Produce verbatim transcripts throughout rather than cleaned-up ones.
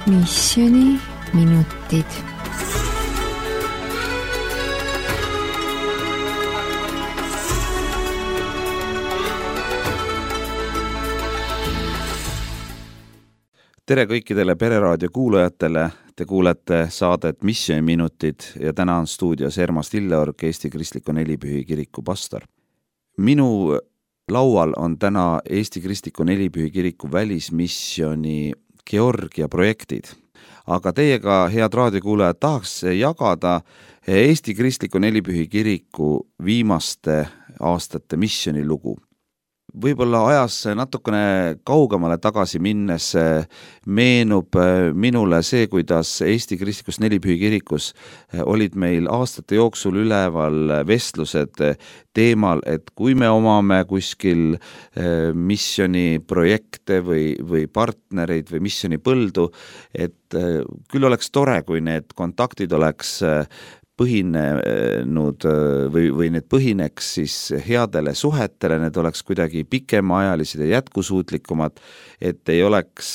Missioni minutid. Tere kõikidele Pereraadio kuulajatele, te kuulete saadet Missioni minutid ja täna on stuudios Ermas Lilleorg, Eesti Kristliku Nelipühi kiriku pastor. Minu laual on täna Eesti Kristliku Nelipühi kiriku välismissioni Georgia projektid. Aga teiega, head raadiokuulajad, tahaks jagada Eesti Kristliku Nelipühi kiriku viimaste aastate missionilugu. Võib-olla ajas natukene kaugemale tagasi minnes meenub minule see, kuidas Eesti Kristlikus Nelipühi kirikus olid meil aastate jooksul üleval vestlused teemal, et kui me omame kuskil missioniprojekte või, või partnereid või missionipõldu, et küll oleks tore, kui need kontaktid oleks põhinenud või, või need põhineks siis headele suhetele, need oleks kuidagi pikemaajalised ja jätkusuutlikumad, et ei oleks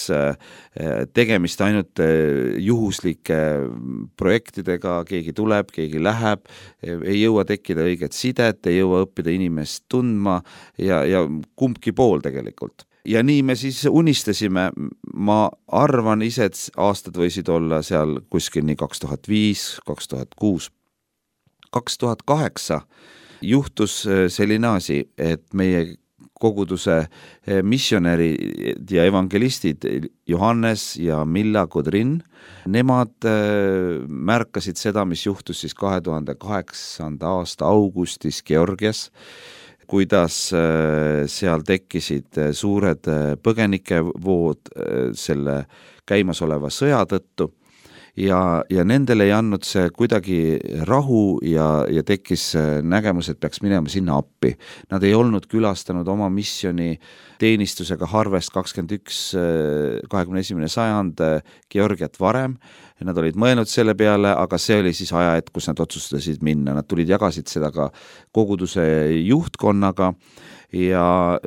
tegemist ainult juhuslike projektidega, keegi tuleb, keegi läheb, ei jõua tekkida õiget sidet, ei jõua õppida inimest tundma ja, ja kumbki pool tegelikult. Ja nii me siis unistasime, ma arvan ise, et aastad võisid olla seal kuskil nii kaks tuhat viis, kaks tuhat kuus. kaks tuhat kaheksa juhtus selline asi, et meie koguduse missionärid ja evangelistid Johannes ja Milla Kudrin, nemad märkasid seda, mis juhtus siis kahe tuhande kaheksanda aasta augustis Georgias, kuidas seal tekkisid suured põgenikevood selle käimasoleva sõja tõttu ja, ja nendel ei andnud see kuidagi rahu ja, ja tekkis nägemus, et peaks minema sinna appi. Nad ei olnud külastanud oma missioni teenistusega Harvest kakskümmend üks kahekümne esimene sajand Georgiat varem. Nad olid mõelnud selle peale, aga see oli siis ajahetk, kus nad otsustasid minna. Nad tulid, jagasid seda ka koguduse juhtkonnaga ja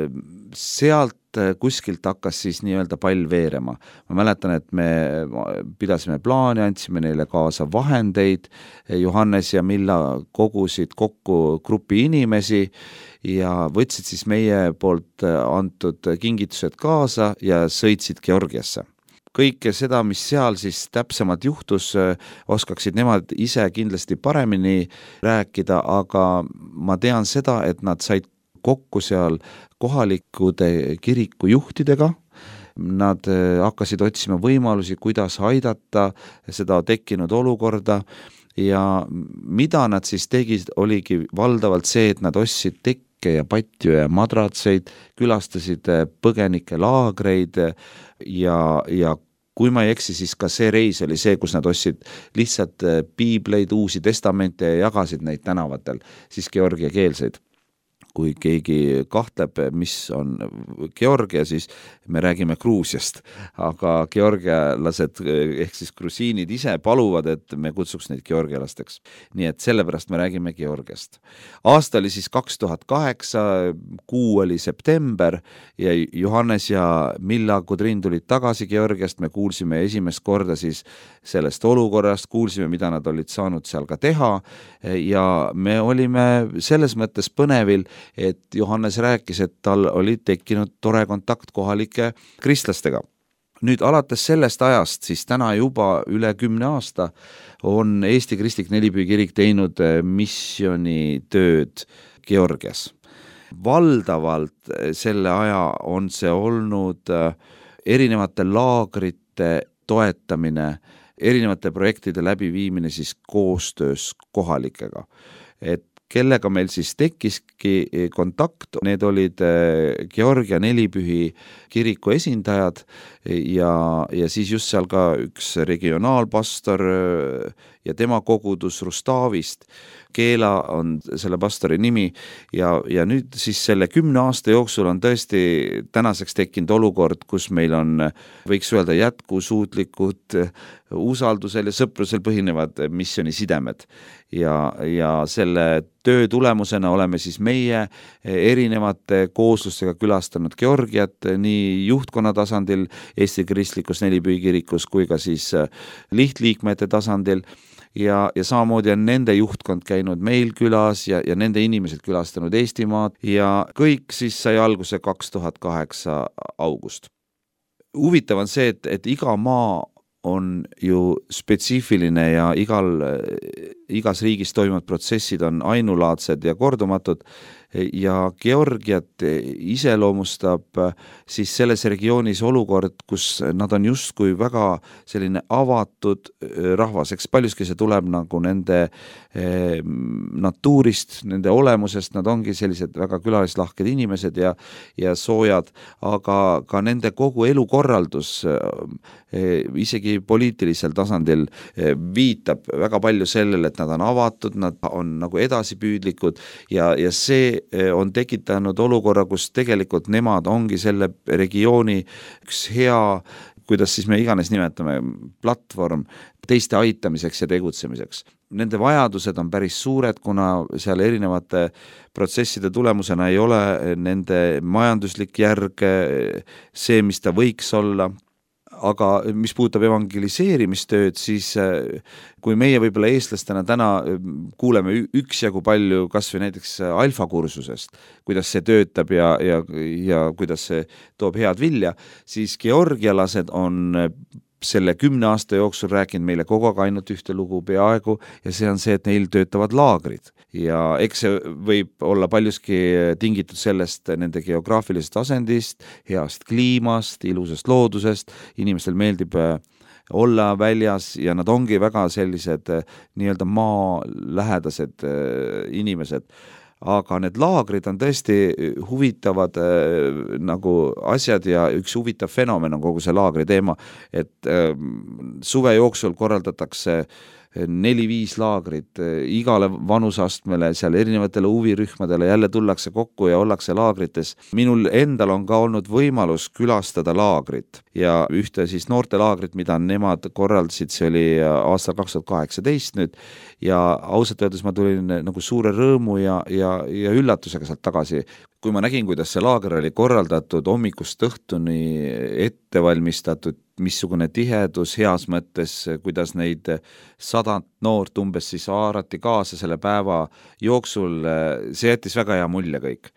sealt kuskilt hakkas siis nii-öelda pall veerema. Ma mäletan, et me pidasime plaani, andsime neile kaasa vahendeid, Johannes ja Milla kogusid kokku grupi inimesi ja võtsid siis meie poolt antud kingitused kaasa ja sõitsid Georgiasse. Kõike seda, mis seal siis täpsemalt juhtus, oskaksid nemad ise kindlasti paremini rääkida, aga ma tean seda, et nad said kokku seal kohalikude kiriku juhtidega. Nad hakkasid otsima võimalusi, kuidas aidata seda tekkinud olukorda ja mida nad siis tegid, oligi valdavalt see, et nad ostsid tekke ja patju ja madratseid, külastasid põgenike laagreid ja, ja kui ma ei eksi, siis ka see reis oli see, kus nad ostsid lihtsalt piibleid, uusi testamente ja jagasid neid tänavatel, siis Georgia keelseid. Kui keegi kahtleb, mis on Georgia, siis me räägime Gruusiast, aga georgialased ehk siis grusiinid ise paluvad, et me kutsuks neid georgialasteks. Nii et sellepärast me räägime Georgiast. Aasta oli siis kaks tuhat kaheksa, kuu oli september ja Johannes ja Milla Kudrin tulid tagasi Georgiast, me kuulsime esimest korda siis sellest olukorrast, kuulsime, mida nad olid saanud seal ka teha ja me olime selles mõttes põnevil, et Johannes rääkis, et tal oli tekkinud tore kontakt kohalike kristlastega. Nüüd alates sellest ajast, siis täna juba üle kümne aasta, on Eesti Kristlik Nelipühi kirik teinud missionitööd Georgias. Valdavalt selle aja on see olnud erinevate laagrite toetamine, erinevate projektide läbiviimine siis koostöös kohalikega. Et kellega meil siis tekkiski kontakt, need olid Georgia Nelipühi kiriku esindajad ja, ja siis just seal ka üks regionaalpastor ja tema kogudus Rustavist, Keela on selle pastori nimi ja, ja nüüd siis selle kümne aasta jooksul on tõesti tänaseks tekkinud olukord, kus meil on, võiks öelda, jätkusuutlikud usaldusel ja sõprusel põhinevad missioonisidemed ja, ja selle töö tulemusena oleme siis meie erinevate kooslustega külastanud Georgiat nii juhtkonna tasandil Eesti Kristlikus Nelipühi kirikus kui ka siis lihtliikmete tasandil ja, ja samamoodi on nende juhtkond käinud meil külas ja, ja nende inimesed külastanud Eestimaad ja kõik siis sai alguse kaks tuhat kaheksa august. Huvitav on see, et, et iga maa on ju spetsiifiline ja igal, igas riigis toimuvad protsessid on ainulaadsed ja kordumatud ja Georgiat iseloomustab siis selles regioonis olukord, kus nad on justkui väga selline avatud rahvas, eks paljuski see tuleb nagu nende eh, natuurist, nende olemusest, nad ongi sellised väga külalislahked inimesed ja, ja soojad, aga ka nende kogu elukorraldus eh, isegi poliitilisel tasandil eh, viitab väga palju sellele, et nad on avatud, nad on nagu edasipüüdlikud ja, ja see on tekitanud olukorra, kus tegelikult nemad ongi selle regiooni üks hea, kuidas siis me iganes nimetame, platvorm teiste aitamiseks ja tegutsemiseks. Nende vajadused on päris suured, kuna seal erinevate protsesside tulemusena ei ole nende majanduslik järg see, mis ta võiks olla. Aga mis puudutab evangeliseerimistööd, siis kui meie võib-olla eestlastena täna kuuleme üksjagu palju kas või näiteks alfakursusest, kuidas see töötab ja, ja, ja kuidas see toob head vilja, siis georgialased on selle kümne aasta jooksul rääkinud meile kogu aeg ainult ühte lugu peaaegu ja see on see, et neil töötavad laagrid. Ja eks see võib olla paljuski tingitud sellest nende geograafilisest asendist, heast kliimast, ilusast loodusest, inimestel meeldib olla väljas ja nad ongi väga sellised nii-öelda maalähedased inimesed. Aga need laagrid on tõesti huvitavad äh, nagu asjad ja üks huvitav fenomen on kogu see laagri teema, et äh, suve jooksul korraldatakse neli-viis laagrit igale vanusastmele, seal erinevatele huvirühmadele, jälle tullakse kokku ja ollakse laagrites. Minul endal on ka olnud võimalus külastada laagrit ja ühte siis noorte laagrit, mida nemad korraldasid, see oli aastal kaks tuhat kaheksateist nüüd ja ausalt öeldes ma tulin nagu suure rõõmu ja, ja, ja üllatusega sealt tagasi. Kui ma nägin, kuidas see laager oli korraldatud hommikust õhtuni ette valmistatud, missugune tihedus heas mõttes, kuidas neid sadat noort umbes siis haarati kaasa selle päeva jooksul, see jättis väga hea mulje kõik.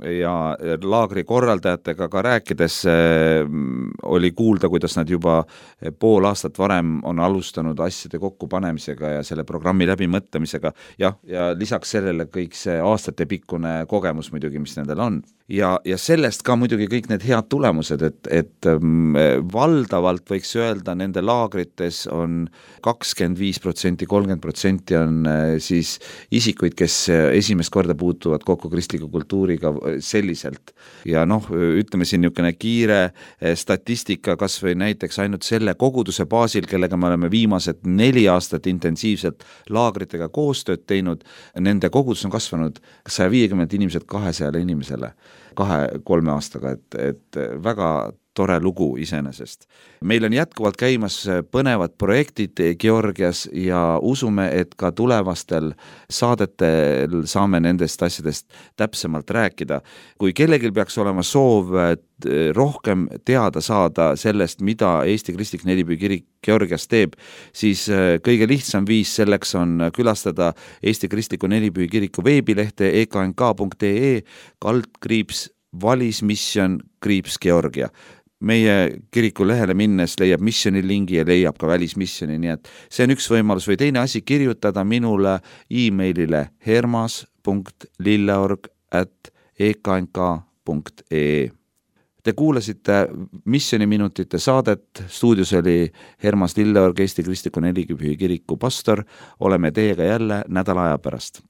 Ja laagri korraldajatega ka rääkides äh, oli kuulda, kuidas nad juba pool aastat varem on alustanud asjade kokkupanemisega ja selle programmi läbimõtlemisega. Ja, ja lisaks sellele kõik see aastate pikkune kogemus muidugi, mis nendel on. Ja, ja sellest ka muidugi kõik need head tulemused, et, et ähm, valdavalt võiks öelda, nende laagrites on kakskümmend viis protsenti, kolmkümmend protsenti on äh, siis isikuid, kes esimest korda puutuvad kokku kristliku kultuuriga selliselt. Ja noh, ütleme siin niisugune kiire statistika kas või näiteks ainult selle koguduse baasil, kellega me oleme viimased neli aastat intensiivselt laagritega koostööd teinud, nende kogudus on kasvanud saja viiekümne inimesed kahesajale inimesele kahe-kolme aastaga, et, et väga tore lugu iseenesest. Meil on jätkuvalt käimas põnevad projektid Georgias ja usume, et ka tulevastel saadetel saame nendest asjadest täpsemalt rääkida. Kui kellelgi peaks olema soov rohkem teada saada sellest, mida Eesti Kristlik Nelipühi kirik Georgias teeb, siis kõige lihtsam viis selleks on külastada Eesti Kristliku Nelipühi kiriku veebilehte e k n k punkt e e kaldkriips valismission kriips Georgia. Meie kiriku lehele minnes leiab missioni lingi ja leiab ka välismissioni, nii et see on üks võimalus või teine asi kirjutada minule e-mailile hermas punkt lilleorg at e k n k punkt e e. Te kuulasite missioniminutite saadet, stuudios oli Hermas Lilleorg, Eesti Kristliku Nelipühi kiriku pastor, oleme teiega jälle nädala aja pärast.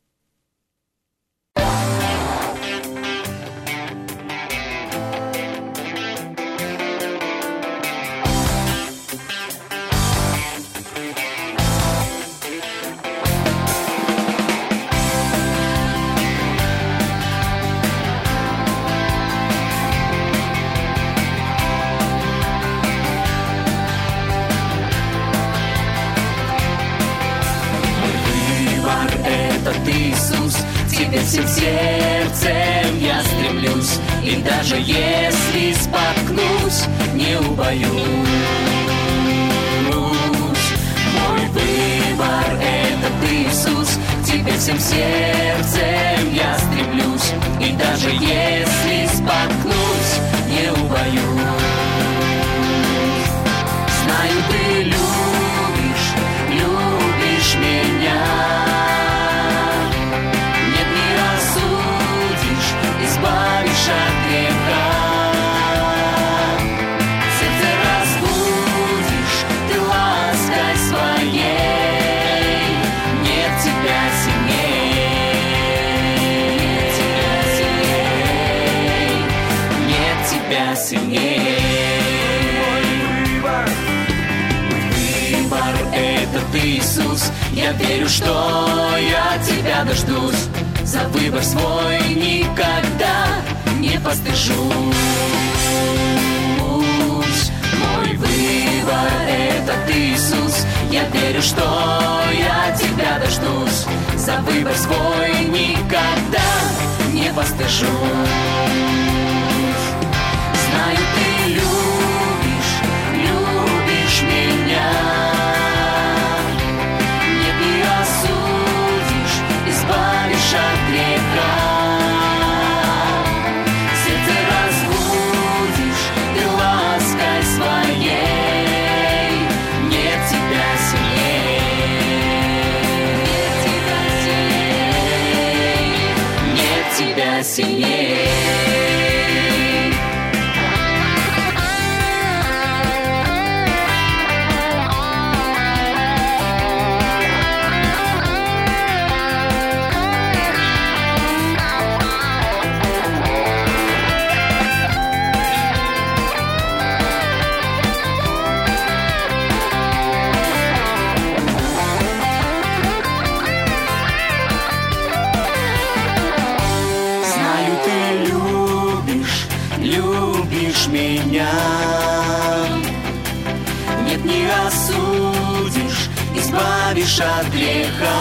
Теперь всем сердцем я стремлюсь, и даже если споткнусь, не убоюсь. Мой выбор — это ты, Иисус. Теперь всем сердцем я стремлюсь, и даже если споткнусь, не убоюсь. Знаю, ты любишь, любишь меня. Нет, не осудишь, избавишь от греха. Сердце разбудишь ты лаской своей. Нет тебя сильней, нет тебя сильней. Ты, Иисус, я верю, что я тебя дождусь. За выбор свой никогда не постыжусь. Мой выбор — это ты, Иисус. Я верю, что я тебя дождусь. За выбор свой никогда не постыжусь. Знаю, ты любишь, любишь меня. Избавишь от греха. Сердце разбудишь ты лаской своей. Нет тебя сильней, нет тебя сильней, нет тебя сильней. Меня. Нет, не осудишь, избавишь от греха.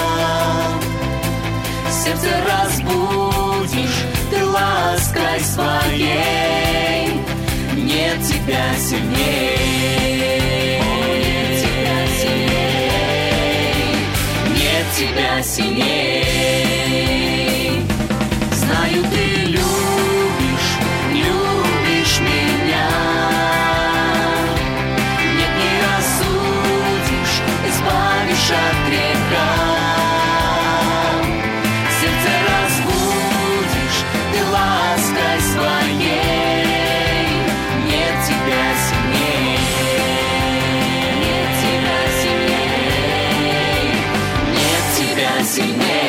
Сердце разбудишь ты лаской своей. Нет тебя сильней, нет тебя сильней. Знаю, ты любишь, любишь меня. Нет, не осудишь, избавишь от греха. Сердце разбудишь ты лаской своей. Нет тебя сильней, нет тебя сильней, нет тебя сильней.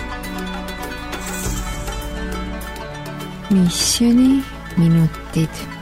Missioni minutid.